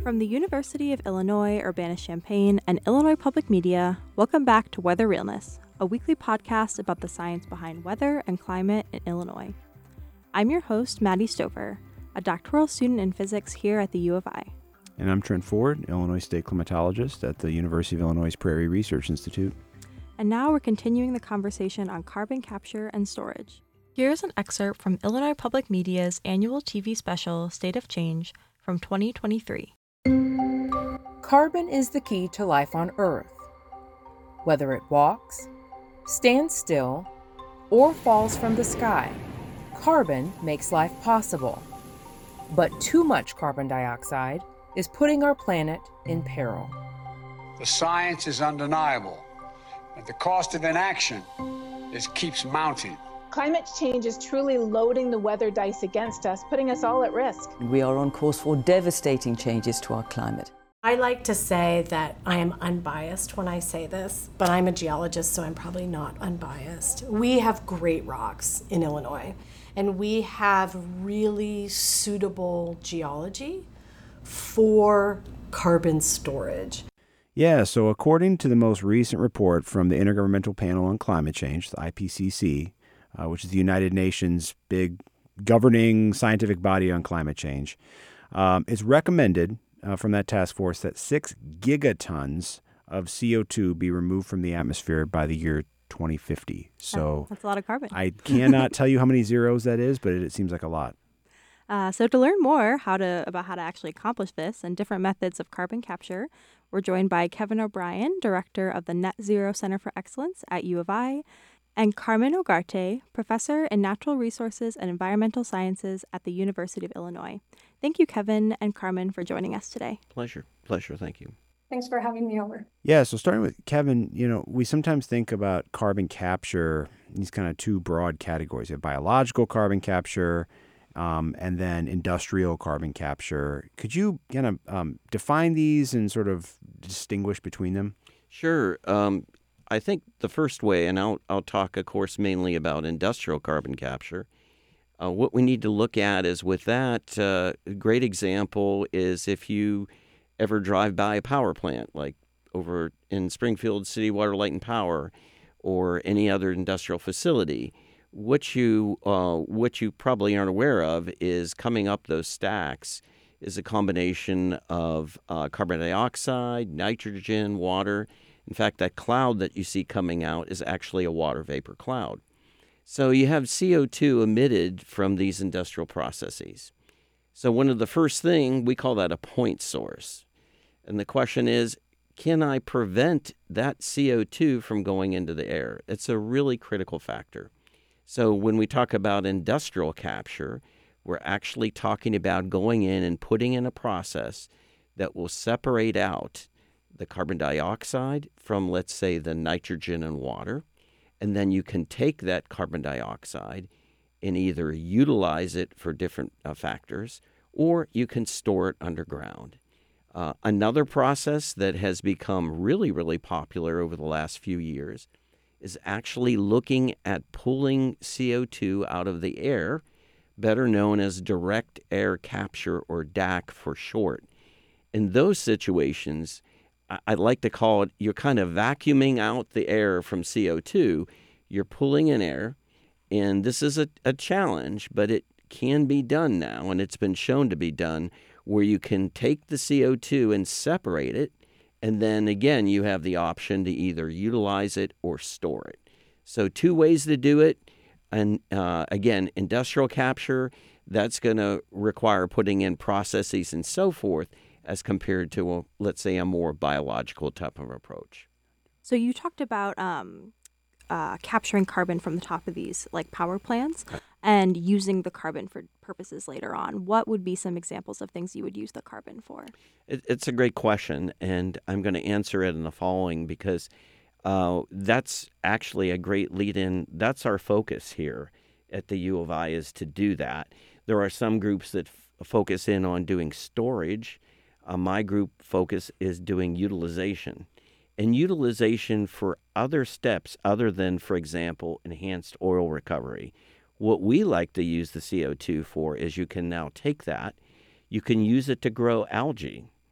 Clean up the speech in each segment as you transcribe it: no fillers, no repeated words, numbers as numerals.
From the University of Illinois Urbana-Champaign and Illinois Public Media, welcome back to Weather Realness, a weekly podcast about the science behind weather and climate in Illinois. I'm your host, Maddie Stover, a doctoral student in physics here at the U of I. And I'm Trent Ford, Illinois State Climatologist at the University of Illinois Prairie Research Institute. And now we're continuing the conversation on carbon capture and storage. Here's an excerpt from Illinois Public Media's annual TV special, State of Change, from 2023. Carbon is the key to life on Earth. Whether it walks, stands still, or falls from the sky, carbon makes life possible. But too much carbon dioxide is putting our planet in peril. The science is undeniable, but the cost of inaction keeps mounting. Climate change is truly loading the weather dice against us, putting us all at risk. We are on course for devastating changes to our climate. I like to say that I am unbiased when I say this, but I'm a geologist, so I'm probably not unbiased. We have great rocks in Illinois, and we have really suitable geology for carbon storage. Yeah, so according to the most recent report from the Intergovernmental Panel on Climate Change, the IPCC, which is the United Nations' big governing scientific body on climate change, it's recommended from that task force that 6 gigatons of CO2 be removed from the atmosphere by the year 2050. So that's a lot of carbon. I cannot tell you how many zeros that is, but it seems like a lot. So to learn more about how to actually accomplish this and different methods of carbon capture, we're joined by Kevin O'Brien, director of the Net Zero Center for Excellence at U of I, and Carmen Ugarte, professor in natural resources and environmental sciences at the University of Illinois. Thank you, Kevin and Carmen, for joining us today. Pleasure. Thank you. Thanks for having me over. Yeah, so starting with Kevin, we sometimes think about carbon capture in these kind of two broad categories. You have biological carbon capture and then industrial carbon capture. Could you kind of define these and sort of distinguish between them? Sure. I think the first way, and I'll talk, of course, mainly about industrial carbon capture. What we need to look at is with that, a great example is if you ever drive by a power plant, like over in Springfield City Water, Light, and Power, or any other industrial facility. What you probably aren't aware of is coming up those stacks is a combination of carbon dioxide, nitrogen, water. In fact, that cloud that you see coming out is actually a water vapor cloud. So you have CO2 emitted from these industrial processes. So one of the first thing, we call that a point source. And the question is, can I prevent that CO2 from going into the air? It's a really critical factor. So when we talk about industrial capture, we're actually talking about going in and putting in a process that will separate out the carbon dioxide from, let's say, the nitrogen and water, and then you can take that carbon dioxide and either utilize it for different factors, or you can store it underground. Another process that has become really, really popular over the last few years is actually looking at pulling CO2 out of the air, better known as direct air capture, or DAC for short. In those situations, I'd like to call it, you're kind of vacuuming out the air from CO2. You're pulling in air, and this is a challenge, but it can be done now, and it's been shown to be done, where you can take the CO2 and separate it, and then again, you have the option to either utilize it or store it. So 2 ways to do it, and again, industrial capture, that's going to require putting in processes and so forth, as compared to, let's say, a more biological type of approach. So you talked about capturing carbon from the top of these like power plants and using the carbon for purposes later on. What would be some examples of things you would use the carbon for? It's a great question, and I'm going to answer it in the following because that's actually a great lead-in. That's our focus here at the U of I, is to do that. There are some groups that focus in on doing storage. My group focus is doing utilization. And utilization for other steps other than, for example, enhanced oil recovery. What we like to use the CO2 for is you can now take that, you can use it to grow algae.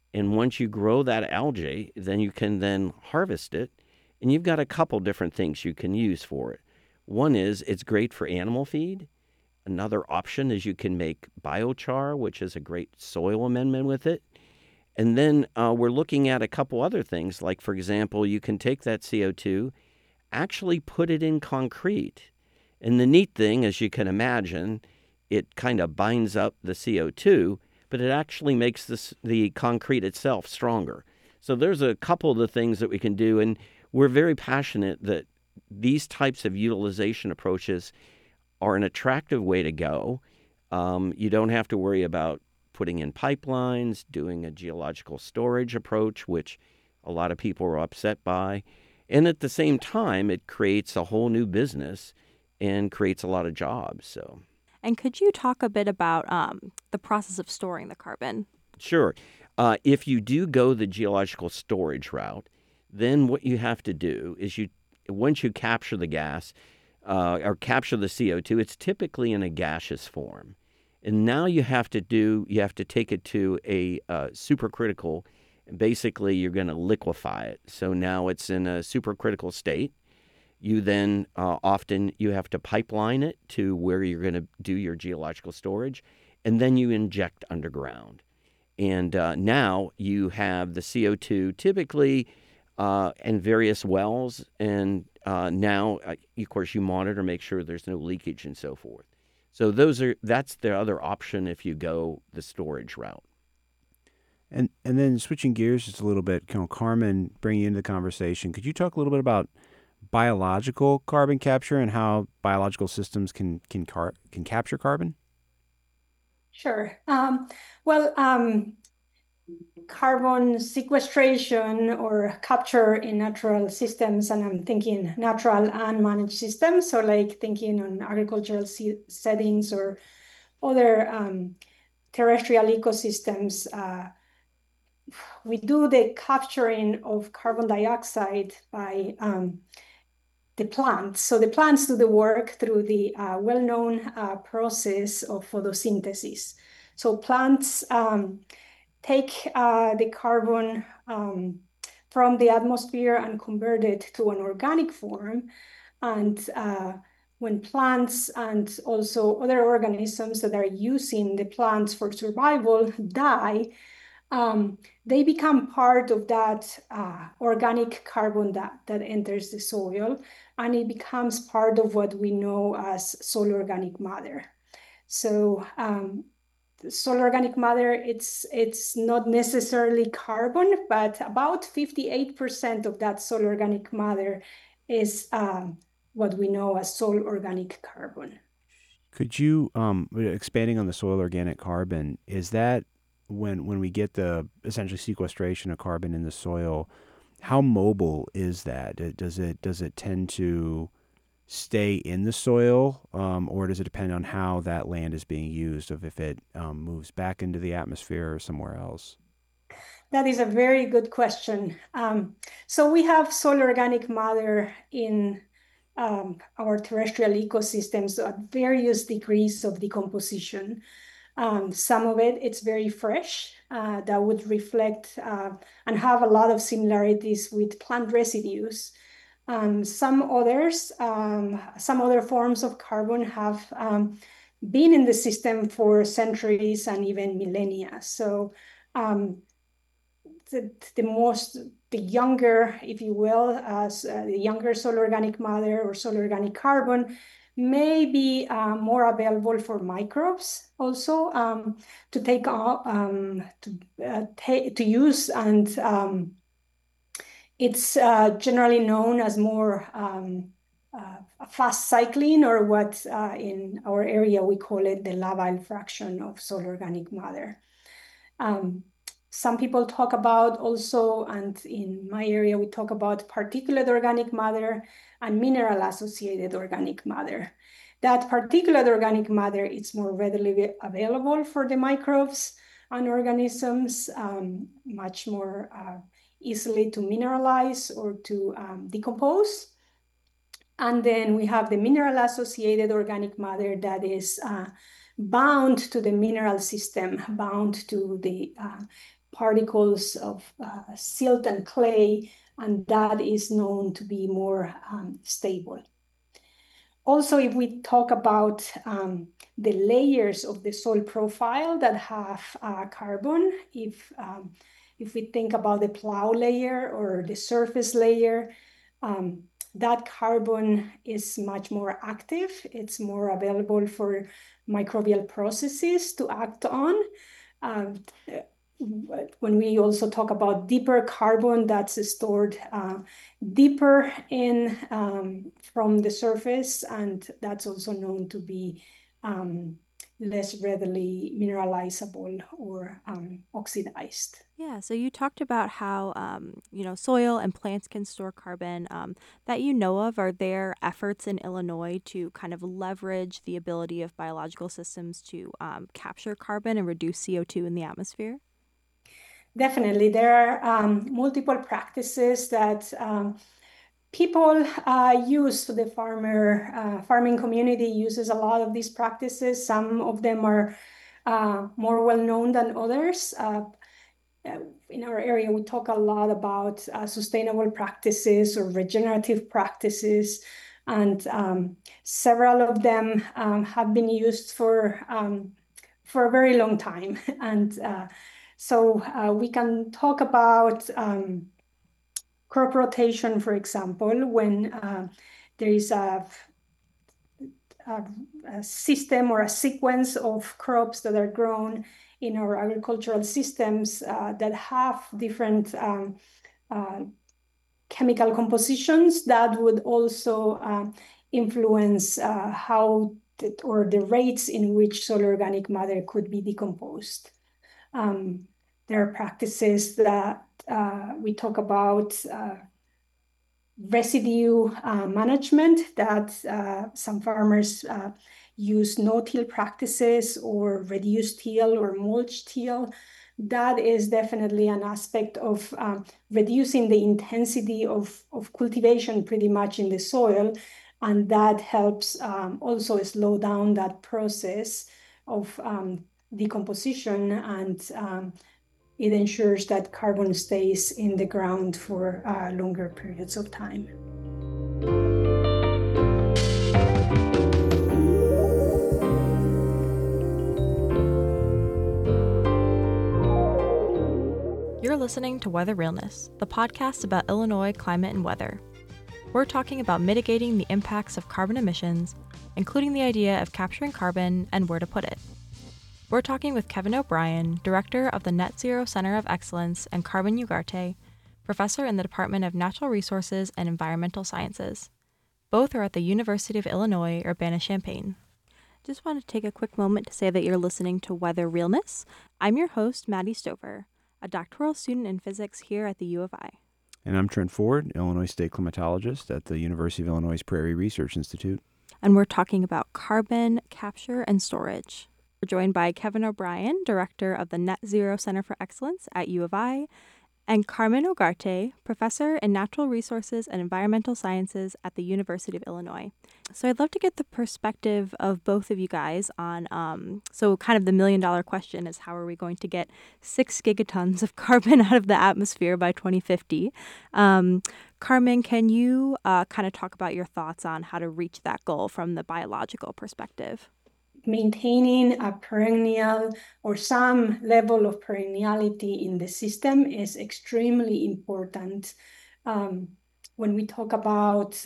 And once you grow that algae, then you can then harvest it. And you've got a couple different things you can use for it. One is it's great for animal feed. Another option is you can make biochar, which is a great soil amendment with it. And then we're looking at a couple other things, like, for example, you can take that CO2, actually put it in concrete. And the neat thing, as you can imagine, it kind of binds up the CO2, but it actually makes the concrete itself stronger. So there's a couple of the things that we can do, and we're very passionate that these types of utilization approaches are an attractive way to go. You don't have to worry about putting in pipelines, doing a geological storage approach, which a lot of people are upset by. And at the same time, it creates a whole new business and creates a lot of jobs. So, And could you talk a bit about the process of storing the carbon? Sure. If you do go the geological storage route, then what you have to do is once you capture the gas or capture the CO2, it's typically in a gaseous form. And now you have to take it to a supercritical. Basically, you're going to liquefy it. So now it's in a supercritical state. You then often you have to pipeline it to where you're going to do your geological storage, and then you inject underground. And now you have the CO2 typically in various wells, and now, of course, you monitor, make sure there's no leakage and so forth. So that's the other option if you go the storage route. And then switching gears just a little bit, Carmen, bringing you into the conversation, could you talk a little bit about biological carbon capture and how biological systems can capture carbon? Sure. Carbon sequestration or capture in natural systems, and I'm thinking natural and managed systems, so like thinking on agricultural settings or other terrestrial ecosystems. We do the capturing of carbon dioxide by the plants. So the plants do the work through the well-known process of photosynthesis. So plants take the carbon from the atmosphere and convert it to an organic form. And when plants and also other organisms that are using the plants for survival die, they become part of that organic carbon that enters the soil, and it becomes part of what we know as soil organic matter. So soil organic matter, it's not necessarily carbon, but about 58% of that soil organic matter is what we know as soil organic carbon. Could you, expanding on the soil organic carbon, is that when we get the essentially sequestration of carbon in the soil, how mobile is that? Does it tend to stay in the soil, or does it depend on how that land is being used, of if it moves back into the atmosphere or somewhere else? That is a very good question. So we have soil organic matter in our terrestrial ecosystems at various degrees of decomposition. Some of it's very fresh, that would reflect and have a lot of similarities with plant residues. Some other forms of carbon have been in the system for centuries and even millennia. So the younger, if you will, the younger soil organic matter or soil organic carbon may be more available for microbes also to take to use, and it's generally known as more fast cycling, or what in our area we call it the labile fraction of soil organic matter. Some people talk about also, and in my area we talk about particulate organic matter and mineral associated organic matter. That particulate organic matter is more readily available for the microbes and organisms, much more easily to mineralize or to decompose. And then we have the mineral associated organic matter that is bound to the mineral system, bound to the particles of silt and clay, and that is known to be more stable. Also, if we talk about the layers of the soil profile that have carbon, if we think about the plow layer or the surface layer, that carbon is much more active. It's more available for microbial processes to act on. When we also talk about deeper carbon, that's stored deeper in from the surface, and that's also known to be less readily mineralizable or oxidized. Yeah, so you talked about how, soil and plants can store carbon. That you know of, are there efforts in Illinois to kind of leverage the ability of biological systems to capture carbon and reduce CO2 in the atmosphere? Definitely. There are multiple practices that people use. The farming community uses a lot of these practices. Some of them are more well-known than others. In our area, we talk a lot about sustainable practices or regenerative practices, and several of them have been used for a very long time. And so we can talk about crop rotation, for example, when there is a system or a sequence of crops that are grown in our agricultural systems that have different chemical compositions that would also influence how or the rates in which soil organic matter could be decomposed. There are practices that we talk about residue management, that some farmers use no-till practices or reduced till or mulch till. That is definitely an aspect of reducing the intensity of cultivation pretty much in the soil, and that helps also slow down that process of decomposition, and it ensures that carbon stays in the ground for longer periods of time. You're listening to Weather Realness, the podcast about Illinois climate and weather. We're talking about mitigating the impacts of carbon emissions, including the idea of capturing carbon and where to put it. We're talking with Kevin O'Brien, director of the Net Zero Center of Excellence, and Carmen Ugarte, professor in the Department of Natural Resources and Environmental Sciences. Both are at the University of Illinois, Urbana-Champaign. Just want to take a quick moment to say that you're listening to Weather Realness. I'm your host, Maddie Stover, a doctoral student in physics here at the U of I. And I'm Trent Ford, Illinois State climatologist at the University of Illinois Prairie Research Institute. And we're talking about carbon capture and storage. We're joined by Kevin O'Brien, director of the Net Zero Center for Excellence at U of I, and Carmen Ugarte, professor in Natural Resources and Environmental Sciences at the University of Illinois. So I'd love to get the perspective of both of you guys on, so kind of the million-dollar question is, how are we going to get 6 gigatons of carbon out of the atmosphere by 2050? Carmen, can you kind of talk about your thoughts on how to reach that goal from the biological perspective? Maintaining a perennial or some level of perenniality in the system is extremely important. When we talk about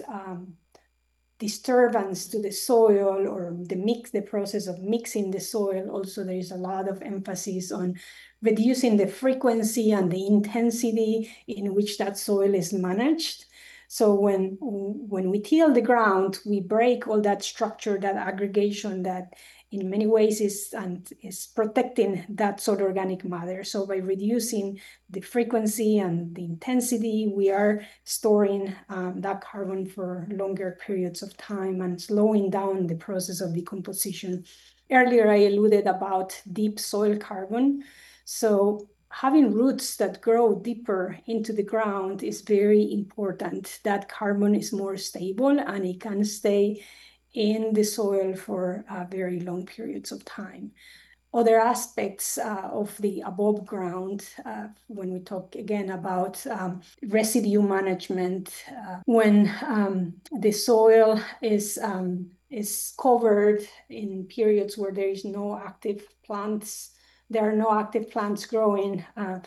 disturbance to the soil or the process of mixing the soil, also there is a lot of emphasis on reducing the frequency and the intensity in which that soil is managed. So when we till the ground, we break all that structure, that aggregation that in many ways is protecting that soil organic matter. So by reducing the frequency and the intensity, we are storing that carbon for longer periods of time and slowing down the process of decomposition. Earlier, I alluded about deep soil carbon. So having roots that grow deeper into the ground is very important. That carbon is more stable and it can stay in the soil for very long periods of time. other aspects of the above ground, when we talk again about residue management, when the soil is covered in periods where there is no active plants, there are no active plants growing,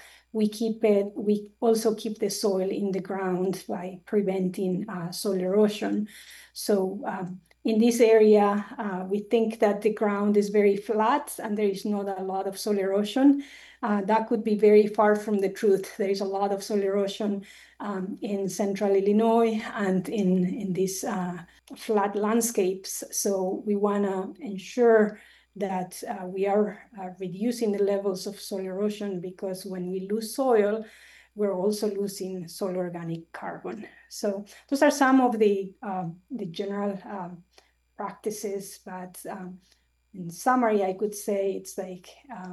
we also keep the soil in the ground by preventing soil erosion. So in this area, we think that the ground is very flat and there is not a lot of soil erosion. That could be very far from the truth. There is a lot of soil erosion in central Illinois and in these flat landscapes. So we want to ensure that we are reducing the levels of soil erosion, because when we lose soil, we're also losing soil organic carbon. So those are some of the general practices, but in summary, I could say it's like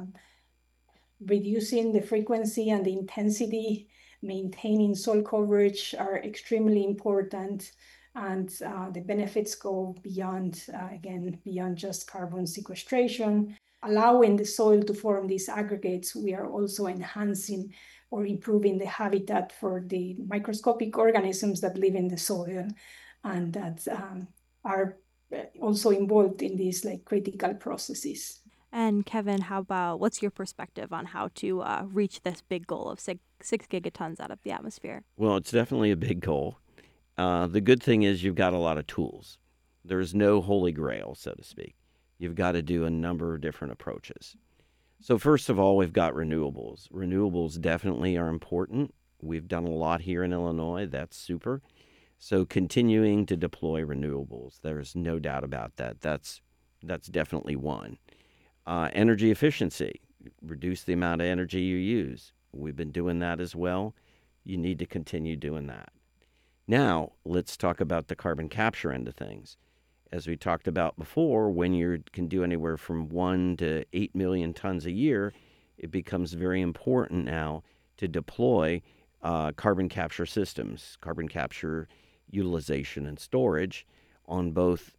reducing the frequency and the intensity, maintaining soil coverage are extremely important. And the benefits go beyond, again, beyond just carbon sequestration. Allowing the soil to form these aggregates, we are also enhancing or improving the habitat for the microscopic organisms that live in the soil and that are also involved in these like critical processes. And Kevin, what's your perspective on how to reach this big goal of 6 gigatons out of the atmosphere? Well, it's definitely a big goal. The good thing is you've got a lot of tools. There's no holy grail, so to speak. You've got to do a number of different approaches. So first of all, we've got renewables. Renewables definitely are important. We've done a lot here in Illinois. That's super. So continuing to deploy renewables, there's no doubt about that. That's definitely one. Energy efficiency, reduce the amount of energy you use. We've been doing that as well. You need to continue doing that. Now, let's talk about the carbon capture end of things. As we talked about before, when you can do anywhere from 1 to 8 million tons a year, it becomes very important now to deploy carbon capture systems, carbon capture utilization and storage on both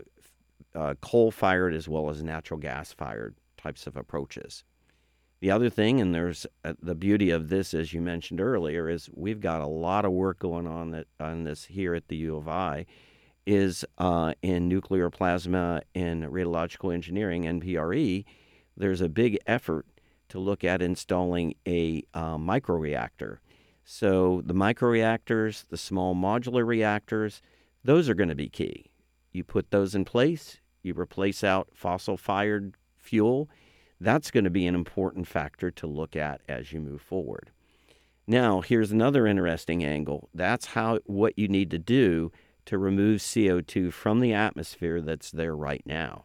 coal-fired as well as natural gas-fired types of approaches. The other thing, and there's the beauty of this, as you mentioned earlier, is we've got a lot of work going on this here at the U of I, is in nuclear plasma and radiological engineering, NPRE. There's a big effort to look at installing a microreactor. So the microreactors, the small modular reactors, those are going to be key. You put those in place, you replace out fossil-fired fuel. That's going to be an important factor to look at as you move forward. Now, here's another interesting angle. That's what you need to do to remove CO2 from the atmosphere that's there right now.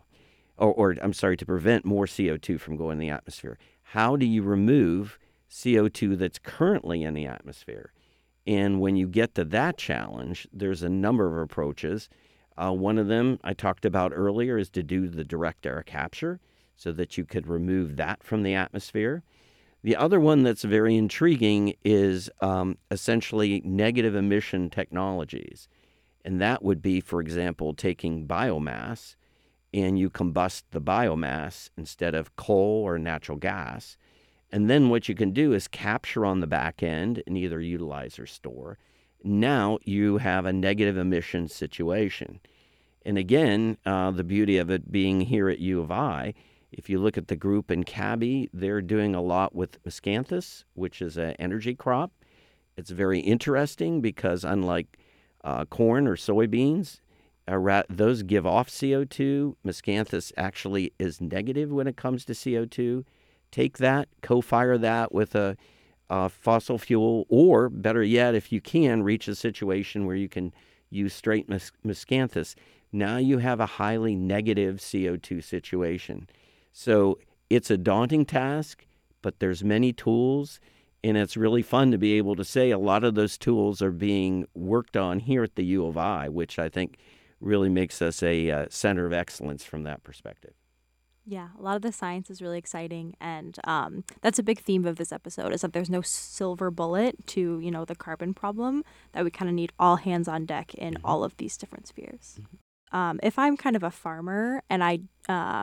To prevent more CO2 from going in the atmosphere. How do you remove CO2 that's currently in the atmosphere? And when you get to that challenge, there's a number of approaches. One of them I talked about earlier is to do the direct air capture, so that you could remove that from the atmosphere. The other one that's very intriguing is essentially negative emission technologies. And that would be, for example, taking biomass and you combust the biomass instead of coal or natural gas. And then what you can do is capture on the back end and either utilize or store. Now you have a negative emission situation. And again, the beauty of it being here at U of I, if you look at the group in CABI, they're doing a lot with miscanthus, which is an energy crop. It's very interesting because unlike corn or soybeans, those give off CO2. Miscanthus actually is negative when it comes to CO2. Take that, co-fire that with a fossil fuel, or better yet, if you can, reach a situation where you can use straight miscanthus. Now you have a highly negative CO2 situation. So it's a daunting task, but there's many tools, and it's really fun to be able to say a lot of those tools are being worked on here at the U of I, which I think really makes us a center of excellence from that perspective. Yeah, a lot of the science is really exciting, and that's a big theme of this episode, is that there's no silver bullet to, the carbon problem, that we kind of need all hands on deck in all of these different spheres. If I'm kind of a farmer and I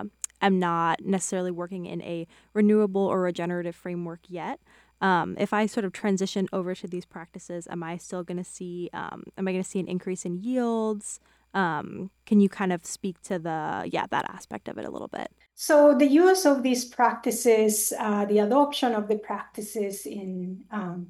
am not necessarily working in a renewable or regenerative framework yet. If I sort of transition over to these practices, am I still going to see, am I going to see an increase in yields? Can you kind of speak to that aspect of it a little bit? So the use of these practices, the adoption of the practices in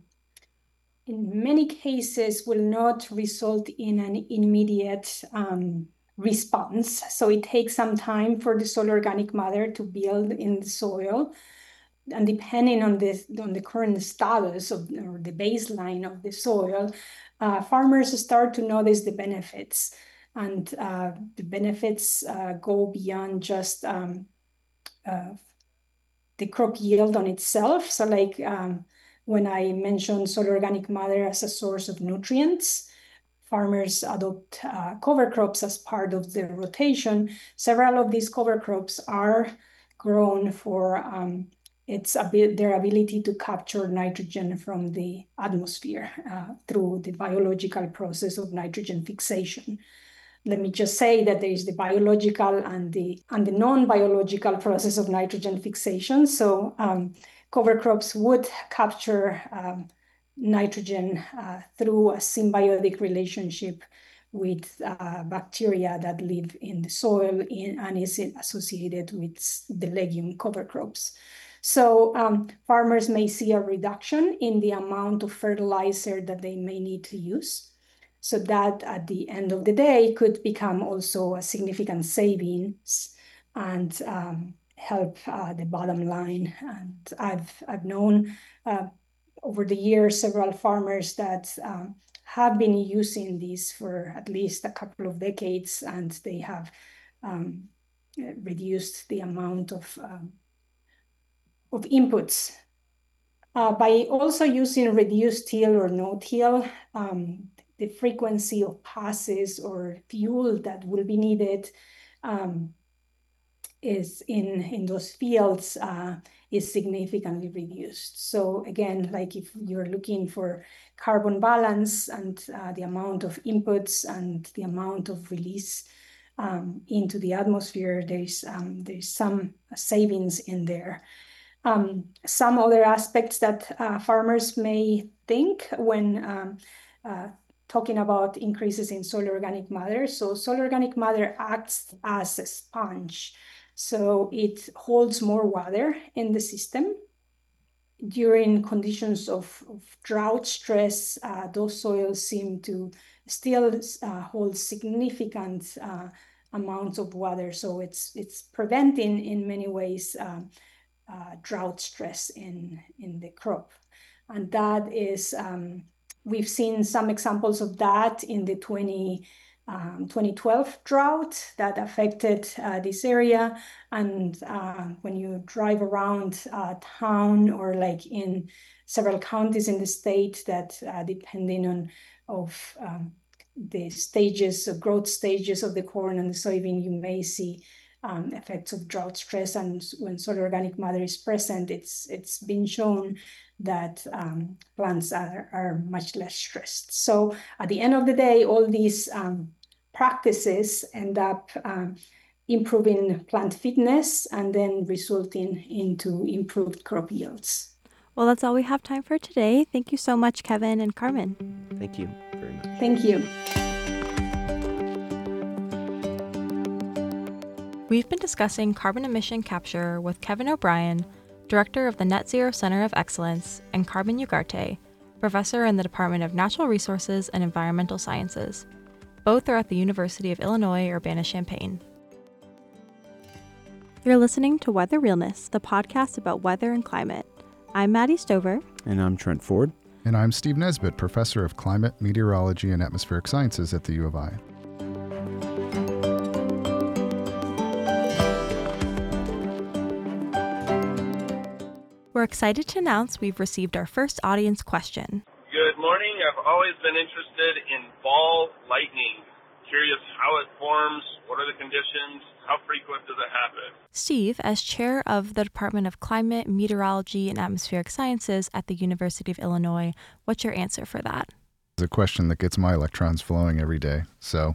many cases will not result in an immediate response. So it takes some time for the soil organic matter to build in the soil. And depending on the current status or the baseline of the soil, farmers start to notice the benefits. And the benefits go beyond just the crop yield on itself. So like when I mentioned soil organic matter as a source of nutrients, farmers adopt cover crops as part of their rotation. Several of these cover crops are grown for their ability to capture nitrogen from the atmosphere through the biological process of nitrogen fixation. Let me just say that there is the biological and the non-biological process of nitrogen fixation. So cover crops would capture nitrogen through a symbiotic relationship with bacteria that live in the soil and is associated with the legume cover crops. So farmers may see a reduction in the amount of fertilizer that they may need to use. So that at the end of the day could become also a significant savings and help the bottom line. And I've known over the years several farmers that have been using these for at least a couple of decades, and they have reduced the amount of inputs. By also using reduced till or no till, the frequency of passes or fuel that will be needed is in those fields is significantly reduced. So again, like if you're looking for carbon balance and the amount of inputs and the amount of release into the atmosphere, there's some savings in there. Some other aspects that farmers may think when talking about increases in soil organic matter. So soil organic matter acts as a sponge. So it holds more water in the system. During conditions of drought stress, those soils seem to still hold significant amounts of water. So it's preventing in many ways drought stress in the crop. And that is, we've seen some examples of that in the 2012 drought that affected this area. And when you drive around town or like in several counties in the state, that depending on the stages, of growth stages of the corn and the soybean, you may see effects of drought stress. And when soil organic matter is present, it's been shown that plants are much less stressed. So at the end of the day, all these practices end up improving plant fitness and then resulting into improved crop yields. Well, that's all we have time for today. Thank you so much, Kevin and Carmen. Thank you very much. Thank you. We've been discussing carbon emission capture with Kevin O'Brien, Director of the Net Zero Center of Excellence, and Carmen Ugarte, Professor in the Department of Natural Resources and Environmental Sciences. Both are at the University of Illinois, Urbana-Champaign. You're listening to Weather Realness, the podcast about weather and climate. I'm Maddie Stover. And I'm Trent Ford. And I'm Steve Nesbitt, Professor of Climate, Meteorology, and Atmospheric Sciences at the U of I. We're excited to announce we've received our first audience question. Good morning. I've always been interested in ball lightning. Curious how it forms, what are the conditions, how frequent does it happen? Steve, as chair of the Department of Climate, Meteorology, and Atmospheric Sciences at the University of Illinois, what's your answer for that? It's a question that gets my electrons flowing every day. So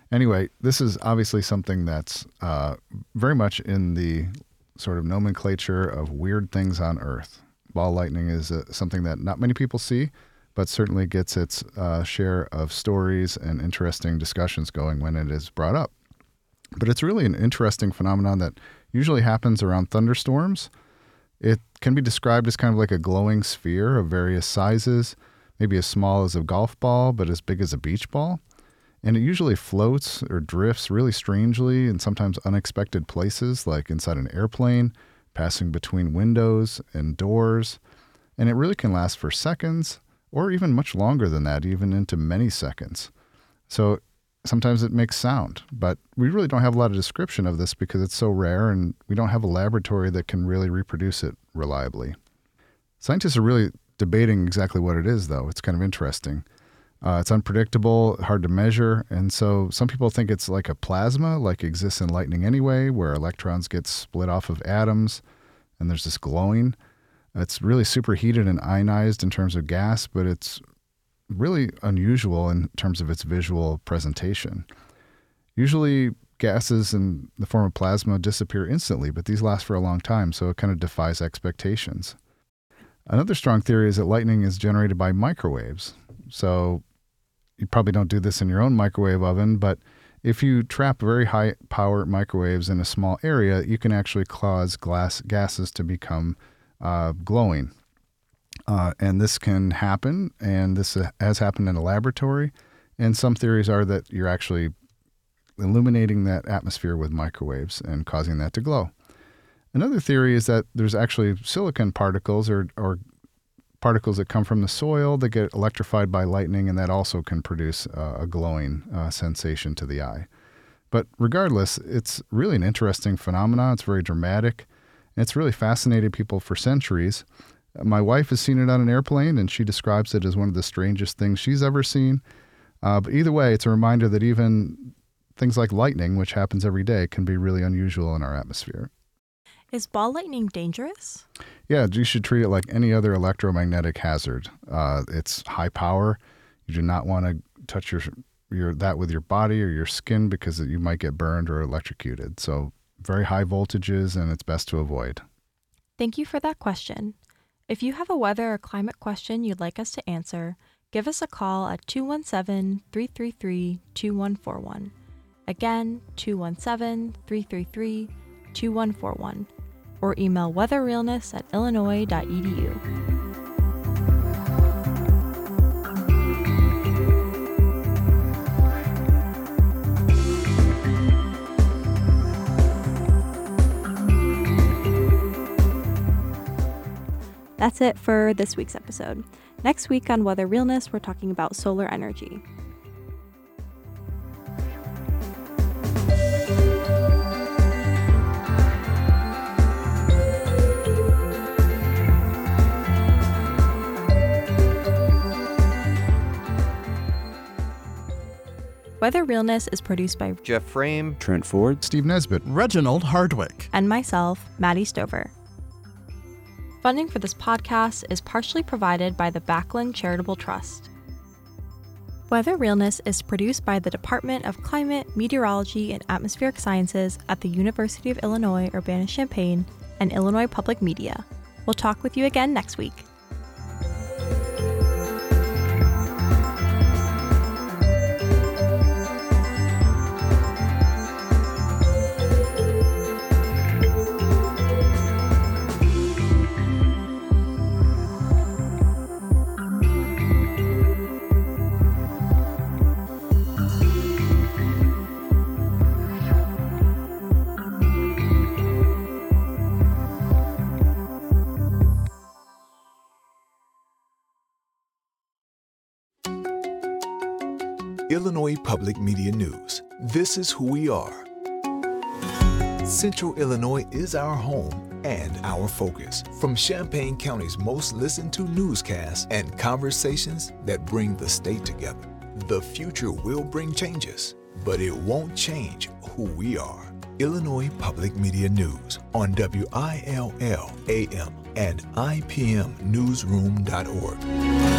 Anyway, this is obviously something that's very much in the sort of nomenclature of weird things on Earth. Ball lightning is something that not many people see, but certainly gets its share of stories and interesting discussions going when it is brought up. But it's really an interesting phenomenon that usually happens around thunderstorms. It can be described as kind of like a glowing sphere of various sizes, maybe as small as a golf ball, but as big as a beach ball. And it usually floats or drifts really strangely in sometimes unexpected places, like inside an airplane, passing between windows and doors. And it really can last for seconds or even much longer than that, even into many seconds. So sometimes it makes sound, but we really don't have a lot of description of this because it's so rare and we don't have a laboratory that can really reproduce it reliably. Scientists are really debating exactly what it is, though. It's kind of interesting. It's unpredictable, hard to measure, and so some people think it's like a plasma, like exists in lightning anyway, where electrons get split off of atoms, and there's this glowing. It's really superheated and ionized in terms of gas, but it's really unusual in terms of its visual presentation. Usually, gases in the form of plasma disappear instantly, but these last for a long time, so it kind of defies expectations. Another strong theory is that lightning is generated by microwaves. So you probably don't do this in your own microwave oven, but if you trap very high power microwaves in a small area, you can actually cause gases to become glowing. And this can happen, and this has happened in a laboratory. And some theories are that you're actually illuminating that atmosphere with microwaves and causing that to glow. Another theory is that there's actually silicon particles or particles that come from the soil that get electrified by lightning, and that also can produce a glowing sensation to the eye. But regardless, it's really an interesting phenomenon. It's very dramatic, and it's really fascinated people for centuries. My wife has seen it on an airplane, and she describes it as one of the strangest things she's ever seen. But either way, it's a reminder that even things like lightning, which happens every day, can be really unusual in our atmosphere. Is ball lightning dangerous? Yeah, you should treat it like any other electromagnetic hazard. It's high power. You do not want to touch that with your body or your skin because you might get burned or electrocuted. So very high voltages, and it's best to avoid. Thank you for that question. If you have a weather or climate question you'd like us to answer, give us a call at 217-333-2141. Again, 217-333-2141. Or email weatherrealness@illinois.edu. That's it for this week's episode. Next week on Weather Realness, we're talking about solar energy. Weather Realness is produced by Jeff Frame, Trent Ford, Steve Nesbitt, Reginald Hardwick, and myself, Maddie Stover. Funding for this podcast is partially provided by the Backlund Charitable Trust. Weather Realness is produced by the Department of Climate, Meteorology, and Atmospheric Sciences at the University of Illinois Urbana-Champaign and Illinois Public Media. We'll talk with you again next week. Illinois Public Media News. This is who we are. Central Illinois is our home and our focus. From Champaign County's most listened to newscasts and conversations that bring the state together. The future will bring changes, but it won't change who we are. Illinois Public Media News on WILL AM and IPMnewsroom.org.